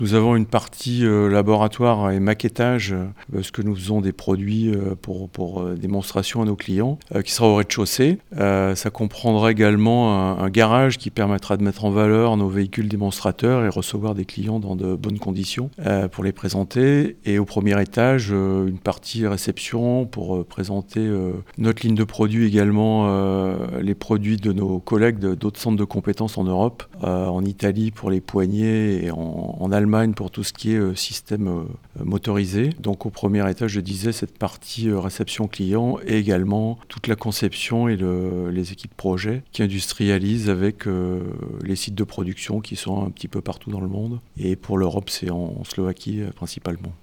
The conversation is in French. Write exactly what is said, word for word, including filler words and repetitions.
Nous avons une partie euh, laboratoire et maquettage, euh, parce que nous faisons des produits euh, pour, pour euh, démonstration à nos clients, euh, qui sera au rez-de-chaussée. Euh, ça comprendra également un, un garage qui permettra de mettre en valeur nos véhicules démonstrateurs et recevoir des clients dans de bonnes conditions euh, pour les présenter. Et au premier étage, euh, une partie réception pour euh, présenter euh, notre ligne de produits, également euh, les produits de nos collègues de, d'autres centres de compétences en Europe, euh, en Italie pour les poignées et en, en Allemagne pour tout ce qui est euh, système euh, motorisé. Donc au premier étage, je disais, cette partie euh, réception client et également toute la conception et le, les équipes projet qui industrialisent avec euh, les sites de production qui sont un petit peu partout dans le monde. Et pour l'Europe, c'est en, en Slovaquie euh, principalement.